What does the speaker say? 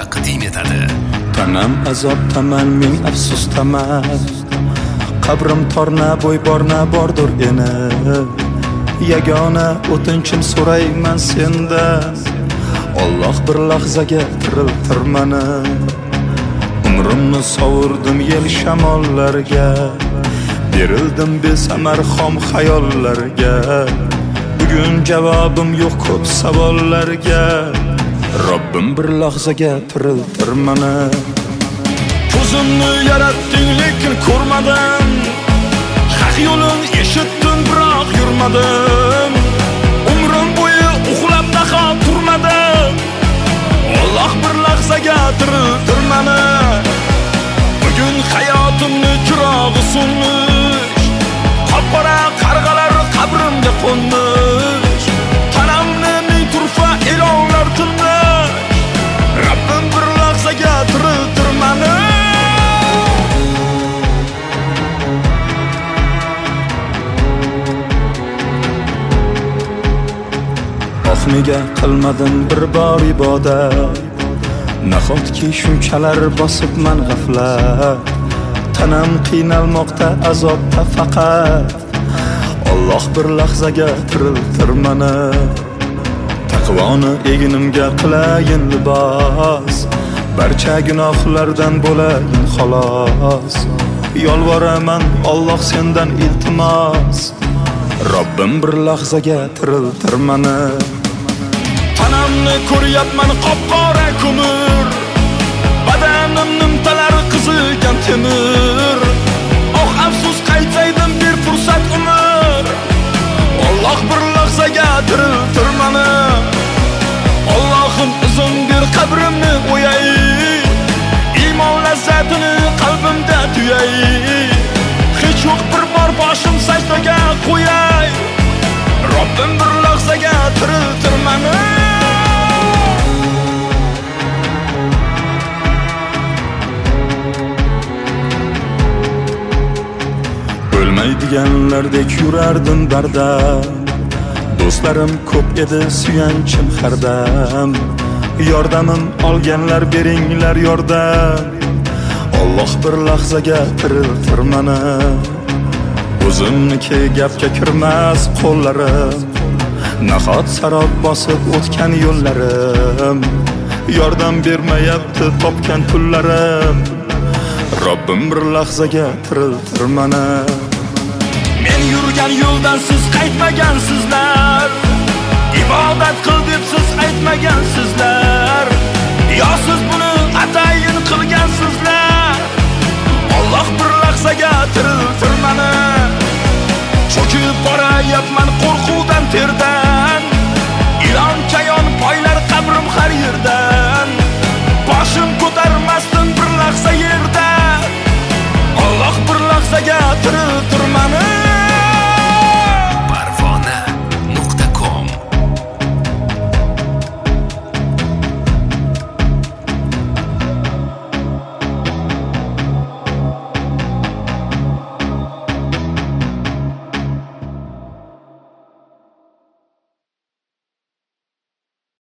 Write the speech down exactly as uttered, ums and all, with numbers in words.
taqdim etadi. Tanam azobdaman, men afsusdaman. Qabrim torna bo'y borna bordur eni. Yagona o'tinchim so'rayman sendan. Alloh bir lahzaga tiriltir meni. Umrimni sovurdim yel shamollarga. Berildim besamar xom xayollarga. Bugun javobim yo'q ko'p savollarga. Robbim bir lahzaga tiriltir meni. Ko'zimni yaratding lekin ko'rmadim. Haq yo'lin eshitdim biroq yurmadim. Umrim bo'yi uxlab daho turmadim. Alloh bir lahzaga tiriltir meni. Bugun hayotimni chirog'i so'nmish. Qop-qora qarg'alar qabrimga qo'nmish. Tanamni ming turfa e'lonlar tilmish. Rabbim bir lahzaga tiriltir meni. Nega qilmadim bir bor ibodat? Nahotki shunchalar bosibman g'aflat. Tanam qiynalmoqda azobda faqat. Alloh bir lahzaga tiriltir meni. Taqvoni egnimga qilayin libos. Barcha gunohlardan bo'layin xolos. Yolvoraman Alloh sendan iltimos. Robbim bir lahzaga tiriltir meni. Tanamni ko'ryapman qop-qora ko'mir. Badanim nimtalar qizigan temir. Oh afsus qaytaydim bir fursat umr. Alloh bir lahzaga tiriltir meni. Allohim uzun bir qabrimni o'yay. Iymon lazzatini qalbimda tuyay. Hech yo'q bir bor boshim sajdaga qo'yay. Robbim bir lahzaga tiriltir meni. O'lmaydiganlardek yurardim bardam. Do'stlarim ko'p edi, suyanchim hardam. Yordamim olganlar beringlar yordam. Alloh bir lahzaga tiriltir meni. O'zimniki gapga kirmas qo'llarim. Nahot sarob bosib o'tgan yo'llarim. Yordam bermayapti topgan pullarim. Robbim bir lahzaga tiriltir meni. Men yurgan yo'ldan siz qaytmagansizlar. Ibodat qil deb siz aytmagansizlar. Yo siz buni atayin qilgansizlar. Alloh bir lahzaga tiriltir meni. Cho'kib borayapman